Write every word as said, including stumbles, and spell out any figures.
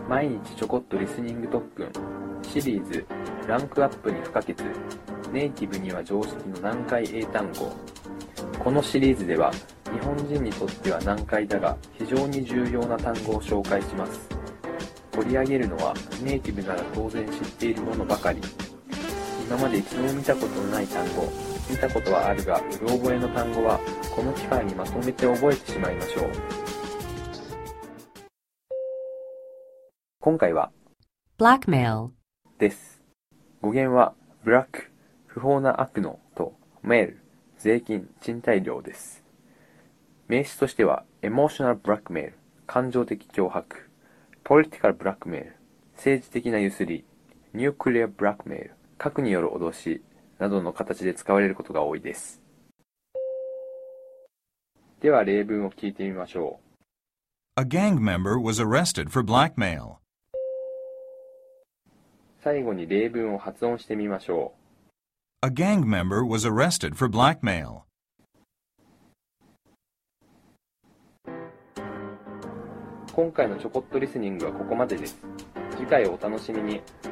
毎日ちょこっとリスニング特訓シリーズランクアップに不可欠ネイティブには常識の難解英単語。このシリーズでは日本人にとっては難解だが非常に重要な単語を紹介します。取り上げるのはネイティブなら当然知っているものばかり。今まで一度も見たことのない単語、見たことはあるがうろ覚えの単語はこの機会にまとめて覚えてしまいましょう。今回は blackmail です。語源は black 不法な悪のと mail 税金賃貸料です。名詞としては emotional blackmail 感情的脅迫、political blackmail 政治的なゆすり、nuclear blackmail 核による脅しなどの形で使われることが多いです。では例文を聞いてみましょう。 A gang member was arrested for blackmail. 最後に例文を発音してみましょう。 A gang member was arrested for blackmail. 今回のちょこっとリスニングはここまでです。次回をお楽しみに。